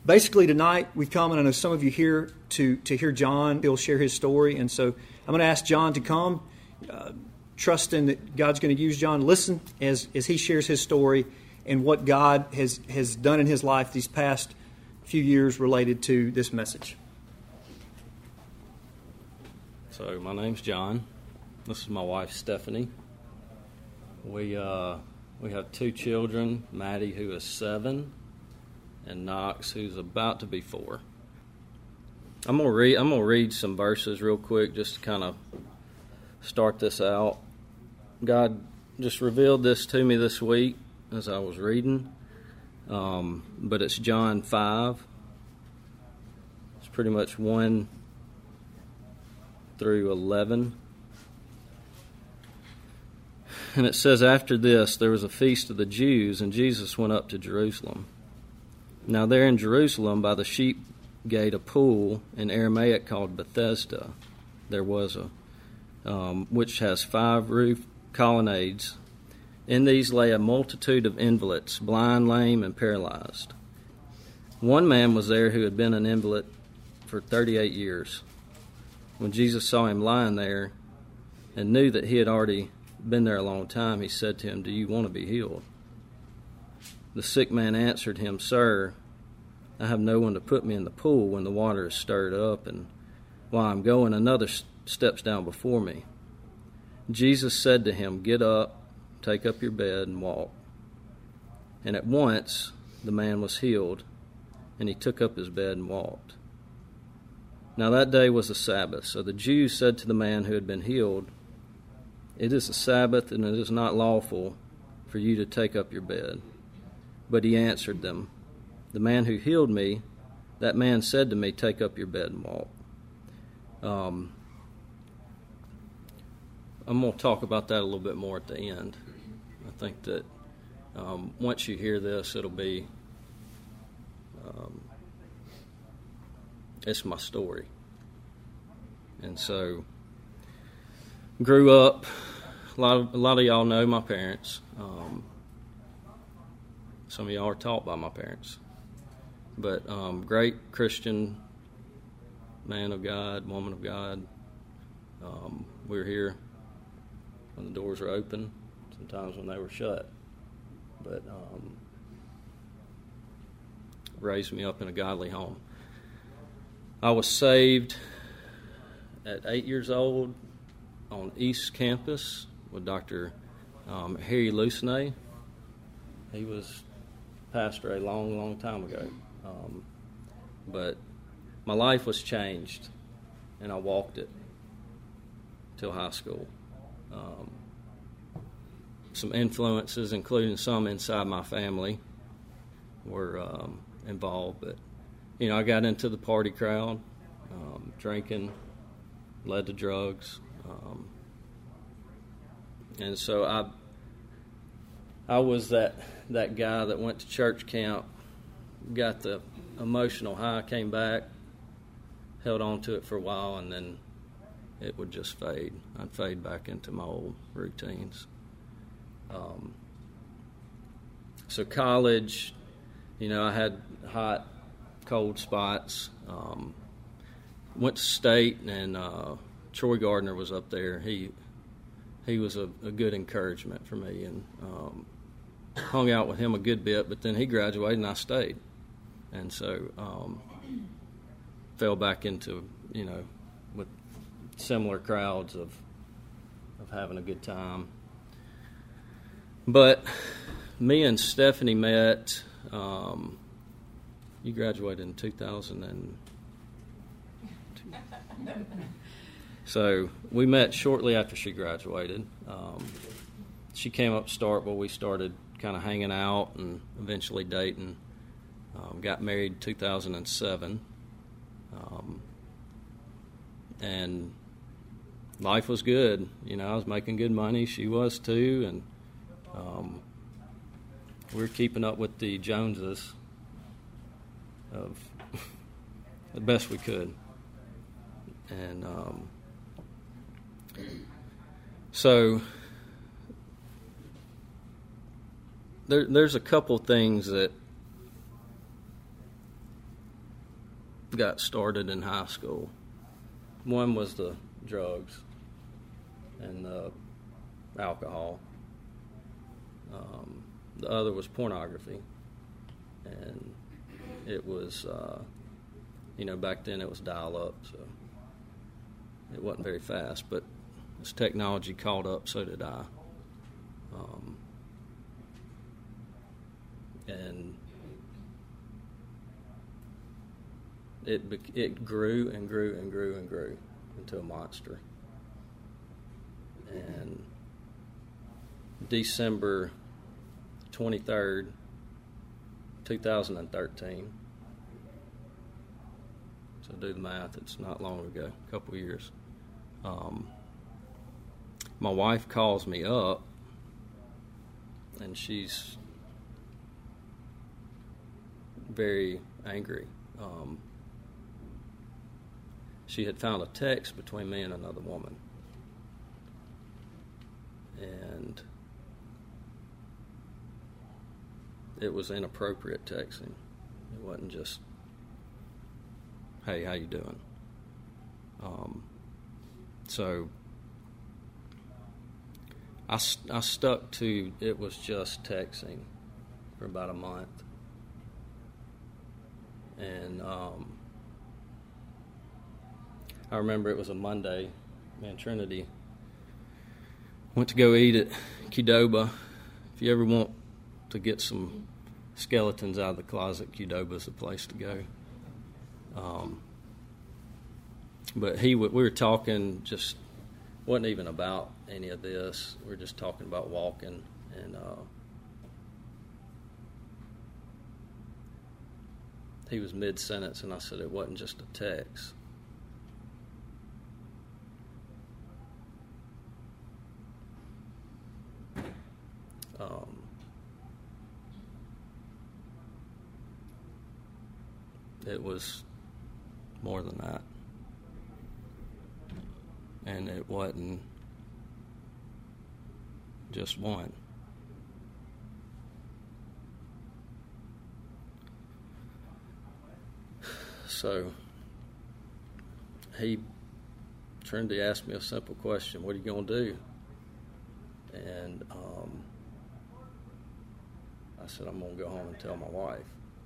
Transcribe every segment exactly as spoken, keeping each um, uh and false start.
basically tonight we've come, and I know some of you here to, to hear John. He'll share his story, and so I'm going to ask John to come, uh, trusting that God's going to use John. Listen as, as he shares his story and what God has, has done in his life these past few years related to this message. So my name's John. This is my wife, Stephanie. We uh, we have two children, Maddie, who is seven, and Knox, who's about to be four. I'm gonna read. I'm gonna read some verses real quick, just to kind of start this out. God just revealed this to me this week as I was reading, um, but it's John five. It's pretty much one through eleven. And it says, after this, there was a feast of the Jews, and Jesus went up to Jerusalem. Now there in Jerusalem, by the sheep gate, a pool in Aramaic called Bethesda, there was a, um, which has five roof colonnades. In these lay a multitude of invalids, blind, lame, and paralyzed. One man was there who had been an invalid for thirty-eight years. When Jesus saw him lying there and knew that he had already been there a long time, he said to him, "Do you want to be healed?" The sick man answered him, "Sir, I have no one to put me in the pool when the water is stirred up, and while I'm going, another steps down before me." Jesus said to him, "Get up, take up your bed, and walk." And at once the man was healed, and he took up his bed and walked. Now that day was the Sabbath, so the Jews said to the man who had been healed, "It is the Sabbath, and it is not lawful for you to take up your bed." But he answered them, "The man who healed me, that man said to me, 'Take up your bed and walk.'" Um, I'm going to talk about that a little bit more at the end. I think that um, once you hear this, it'll be, um, it's my story. And so, grew up, a lot of, a lot of y'all know my parents. Um, some of y'all are taught by my parents. But um, great Christian man of God, woman of God. Um, we were here when the doors were open, sometimes when they were shut. But um, raised me up in a godly home. I was saved at eight years old on East Campus with Doctor Um, Harry Lucenay. He was pastor a long, long time ago. Um, but my life was changed, and I walked it till high school. Um, some influences, including some inside my family, were um, involved. But, you know, I got into the party crowd, um, drinking, led to drugs. Um, and so I I was that, that guy that went to church camp, got the emotional high, came back, held on to it for a while, and then it would just fade. I'd fade back into my old routines. Um, so college, you know, I had hot, cold spots. Um, went to state, and uh, Troy Gardner was up there. He he was a, a good encouragement for me, and um, hung out with him a good bit. But then he graduated, and I stayed, and so um, fell back into, you know, with similar crowds of of having a good time. But me and Stephanie met. Um, you graduated in two thousand two. So we met shortly after she graduated. Um, she came up to Starkville. We started kind of hanging out and eventually dating. Um, got married in two thousand seven. Um, and life was good. You know, I was making good money. She was too. And um, we were keeping up with the Joneses of the best we could. And um, so there, there's a couple things that got started in high school. One was the drugs and the alcohol. Um, the other was pornography. And it was, uh, you know, back then it was dial-up, so it wasn't very fast. But as technology caught up, so did I. Um, and it it grew and grew and grew and grew into a monster. And December twenty-third, two thousand thirteen. So do the math, it's not long ago, a couple of years. Um, my wife calls me up, and she's very angry. Um, she had found a text between me and another woman. And it was inappropriate texting. It wasn't just, hey, how you doing? Um, so I, I stuck to it was just texting for about a month. And um, I remember it was a Monday. Man, Trinity went to go eat at Qdoba. If you ever want to get some skeletons out of the closet, Qdoba's the place to go. Um, but he, we were talking, just wasn't even about any of this. We were just talking about walking, and uh, he was mid-sentence, and I said it wasn't just a text. Um, it was more than that. And it wasn't just one. So he, Trinity asked me a simple question: what are you going to do? And um, I said, I'm going to go home and tell my wife.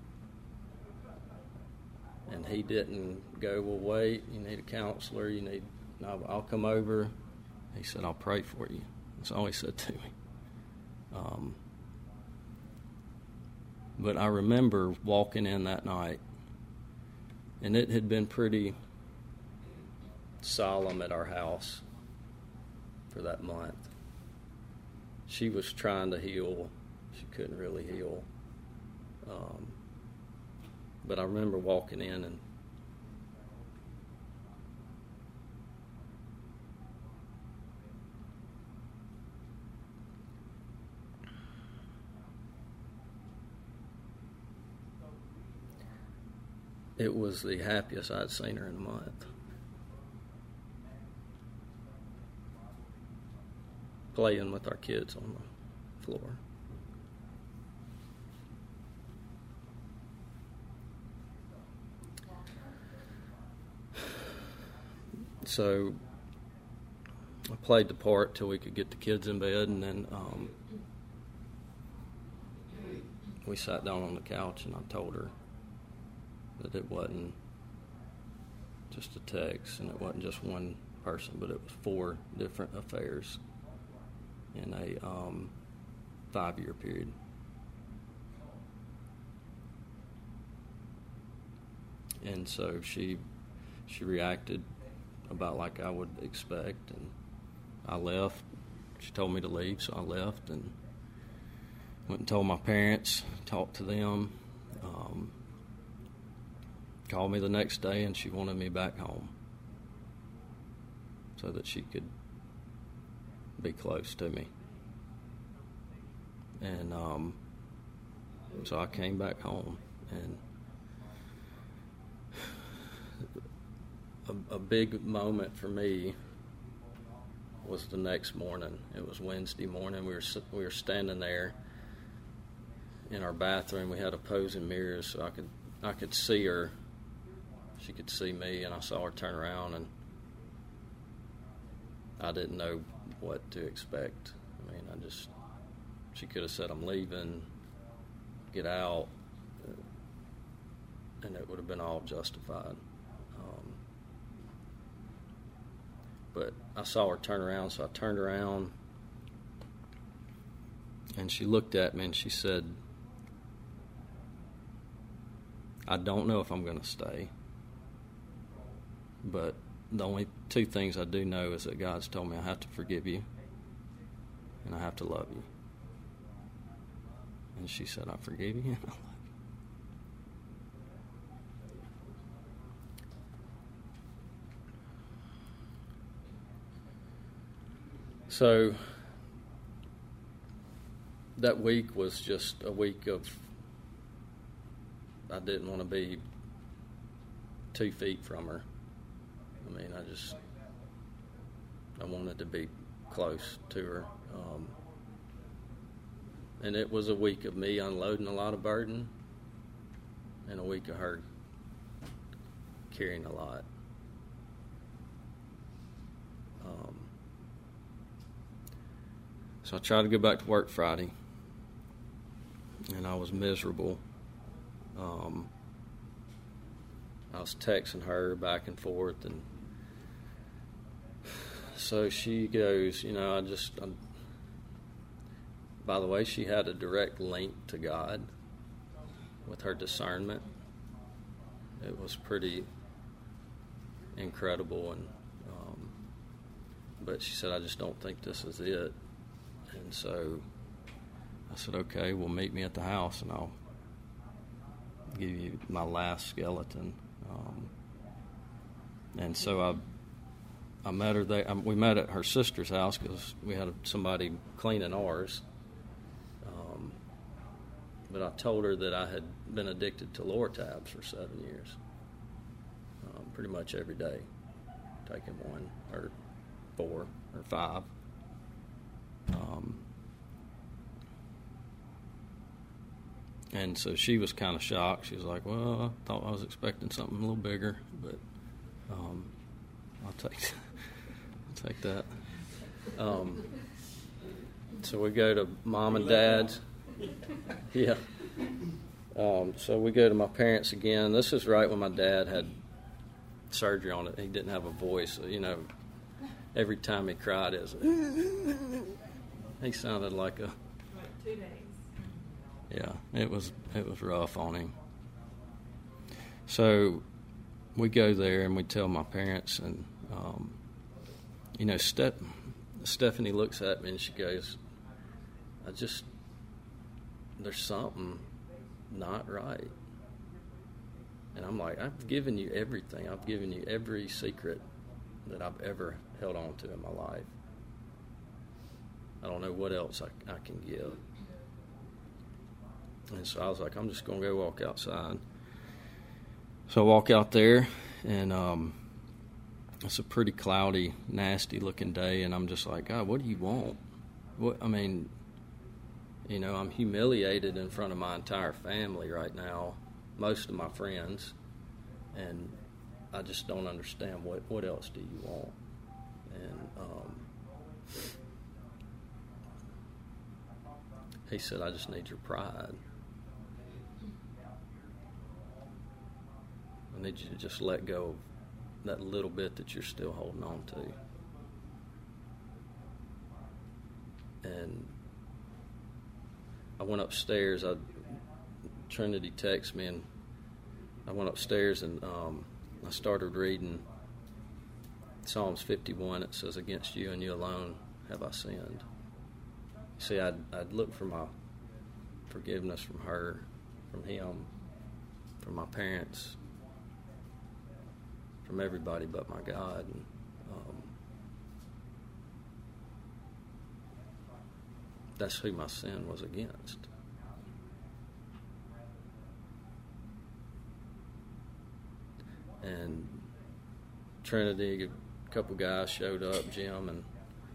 And he didn't go, well, wait, you need a counselor, you need, no, I'll come over. He said, I'll pray for you. That's all he said to me. Um, but I remember walking in that night, and it had been pretty solemn at our house for that month. She was trying to heal. She couldn't really heal. Um, but I remember walking in, and it was the happiest I'd seen her in a month. Playing with our kids on the floor. So I played the part till we could get the kids in bed, and then um, we sat down on the couch, and I told her that it wasn't just a text, and it wasn't just one person, but it was four different affairs in a um, five-year period. And so she she reacted about like I would expect, and I left. She told me to leave, so I left and went and told my parents, talked to them, um, called me the next day, and she wanted me back home so that she could be close to me. And um, so I came back home, and a, a big moment for me was the next morning. It was Wednesday morning. We were we were standing there in our bathroom. We had opposing mirrors, so I could I could see her. she could see me, and I saw her turn around, and I didn't know what to expect. I mean, I just, she could have said, I'm leaving, get out, and it would have been all justified. Um, but I saw her turn around, so I turned around, and she looked at me and she said, I don't know if I'm going to stay, but the only two things I do know is that God's told me I have to forgive you and I have to love you. And she said, I forgive you and I love you. So that week was just a week of, I didn't want to be two feet from her. I mean, I just, I wanted to be close to her. Um, and it was a week of me unloading a lot of burden and a week of her carrying a lot. Um, so I tried to go back to work Friday, and I was miserable. Um, I was texting her back and forth, and so she goes, you know, I just, I'm, by the way, she had a direct link to God with her discernment. It was pretty incredible, and um, but she said, I just don't think this is it. And so I said, okay, well, meet me at the house, and I'll give you my last skeleton. Um, and so I I met her there. We met at her sister's house because we had somebody cleaning ours. Um, but I told her that I had been addicted to Lortabs for seven years, um, pretty much every day, taking one or four or five. Um, and so she was kind of shocked. She was like, well, I thought I was expecting something a little bigger, but um, I'll take I'll take that. Um, so we go to mom and dad's. Yeah. Um, so we go to my parents again. This is right when my dad had surgery on it. He didn't have a voice. So, you know, every time he cried, it was, he sounded like a. Two days. Yeah, it was it was rough on him. So we go there and we tell my parents, and um, you know, Steph- Stephanie looks at me and she goes, I just, there's something not right. And I'm like, I've given you everything. I've given you every secret that I've ever held on to in my life. I don't know what else I, I can give. And so I was like, I'm just going to go walk outside. So I walk out there, and um, it's a pretty cloudy, nasty-looking day, and I'm just like, God, what do you want? What I mean, you know, I'm humiliated in front of my entire family right now, most of my friends, and I just don't understand what, what else do you want? And um, he said, I just need your pride. I need you to just let go of that little bit that you're still holding on to. And I went upstairs. I, Trinity texted me, and I went upstairs, and um, I started reading Psalms fifty-one. It says, against you and you alone have I sinned. See, I'd, I'd look for my forgiveness from her, from him, from my parents, from everybody but my God. And, um, that's who my sin was against. And Trinity, a couple guys showed up, Jim and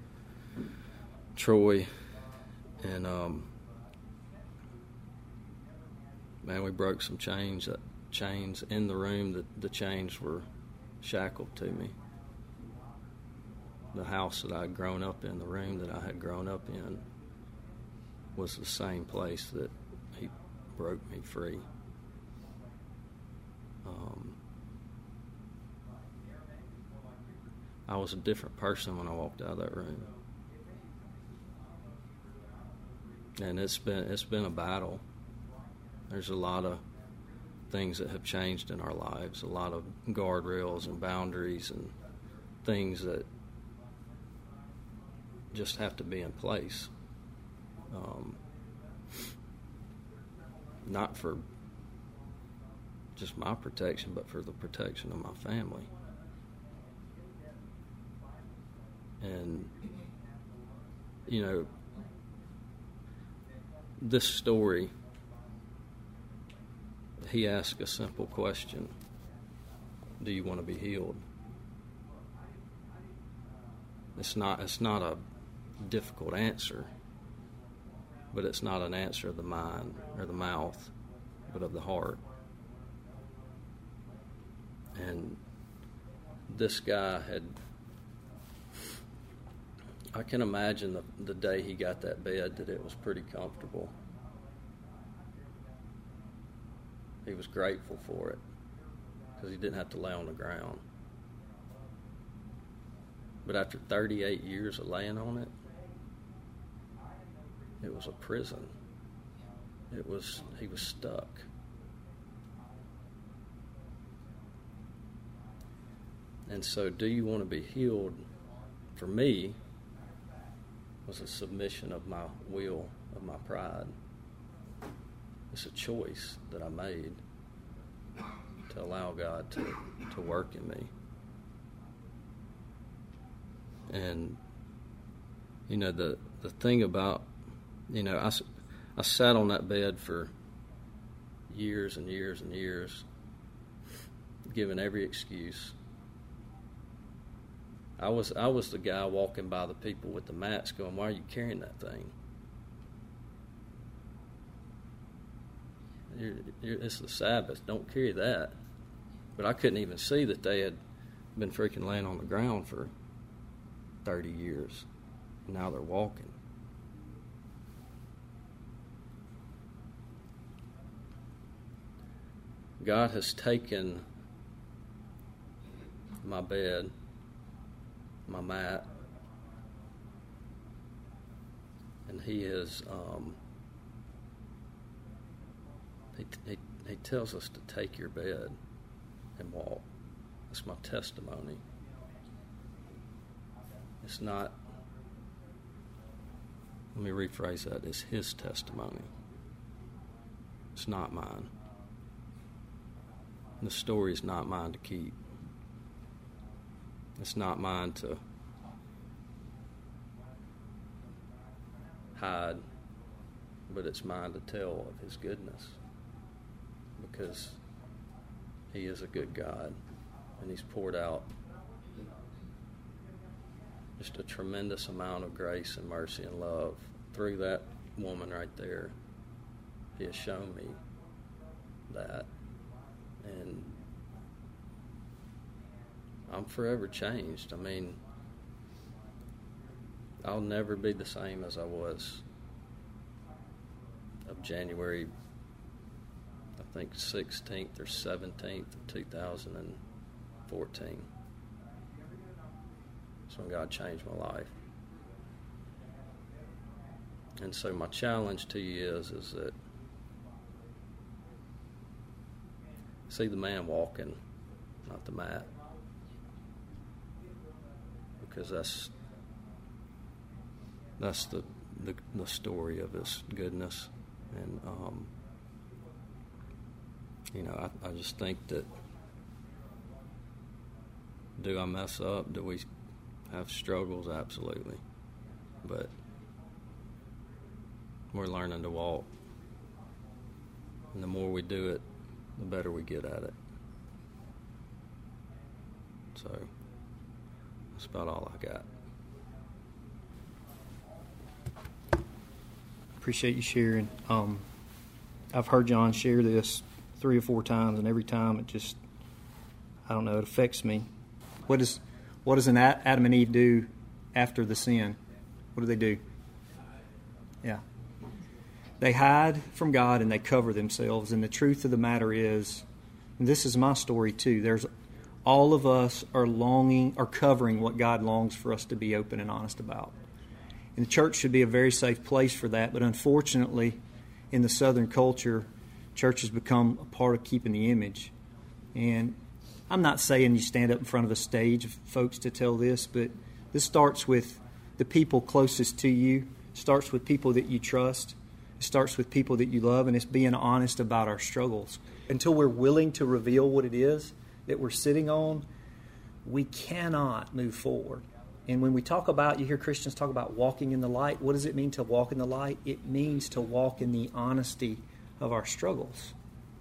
Troy, and um, man, we broke some chains that chains in the room. The, the chains were shackled to me. The house that I had grown up in, the room that I had grown up in, was the same place that he broke me free. Um, I was a different person when I walked out of that room. And it's been it's been a battle. There's a lot of things that have changed in our lives, a lot of guardrails and boundaries and things that just have to be in place. Um, not for just my protection, but for the protection of my family. And, you know, this story, he asked a simple question: do you want to be healed? It's not, it's not a difficult answer, but it's not an answer of the mind or the mouth, but of the heart. And this guy had, I can imagine the, the day he got that bed that it was pretty comfortable. He was grateful for it because he didn't have to lay on the ground. But after thirty-eight years of laying on it, it was a prison. It was, he was stuck. And so, do you want to be healed? For me, was a submission of my will, of my pride. It's a choice that I made to allow God to, to work in me. And, you know, the, the thing about, you know, I, I sat on that bed for years and years and years, given every excuse. I was I was the guy walking by the people with the mats going, why are you carrying that thing? You're, you're, it's the Sabbath, don't carry that. But I couldn't even see that they had been freaking laying on the ground for thirty years. Now they're walking. God has taken my bed, my mat, and he is um, he, he, he tells us to take your bed and walk. That's my testimony. It's not, let me rephrase that, it's his testimony. It's not mine. The story is not mine to keep. It's not mine to hide, but it's mine to tell of his goodness, because he is a good God, and he's poured out just a tremendous amount of grace and mercy and love through that woman right there. He has shown me that, and I'm forever changed. I mean, I'll never be the same as I was of January, I think, sixteenth or seventeenth of two thousand fourteen. That's when God changed my life. And so my challenge to you is, is that see the man walking, not the mat. Because that's that's the, the the story of his goodness. And um, you know, I, I just think that, do I mess up? Do we have struggles? Absolutely. But we're learning to walk. And the more we do it, the better we get at it. So that's about all I got. Appreciate you sharing. Um, I've heard John share this three or four times, and every time it just, I don't know, it affects me. What does what does an Adam and Eve do after the sin? What do they do? Yeah. They hide from God and they cover themselves. And the truth of the matter is, and this is my story too, there's all of us are longing, are covering what God longs for us to be open and honest about. And the church should be a very safe place for that, but unfortunately, in the Southern culture, church has become a part of keeping the image. And I'm not saying you stand up in front of a stage of folks to tell this, but this starts with the people closest to you. It starts with people that you trust. It starts with people that you love, and it's being honest about our struggles. Until we're willing to reveal what it is that we're sitting on, we cannot move forward. And when we talk about, you hear Christians talk about walking in the light, what does it mean to walk in the light? It means to walk in the honesty of our struggles.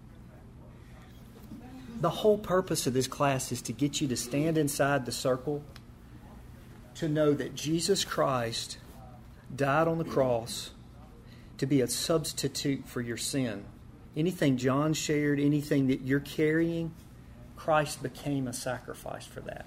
The whole purpose of this class is to get you to stand inside the circle, to know that Jesus Christ died on the cross to be a substitute for your sin. Anything John shared, anything that you're carrying, Christ became a sacrifice for that.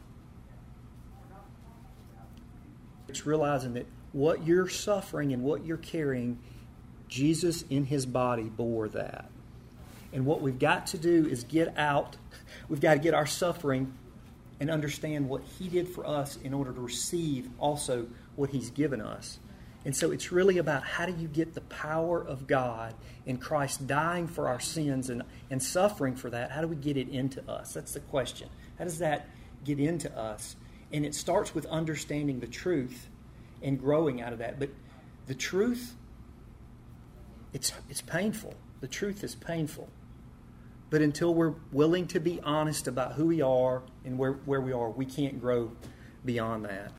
It's realizing that what you're suffering and what you're carrying, Jesus in His body bore that. And what we've got to do is get out, we've got to get our suffering and understand what He did for us in order to receive also what He's given us. And so it's really about how do you get the power of God in Christ dying for our sins and, and suffering for that, how do we get it into us? That's the question. How does that get into us? And it starts with understanding the truth and growing out of that. But the truth, it's it's painful. The truth is painful. But until we're willing to be honest about who we are and where, where we are, we can't grow beyond that.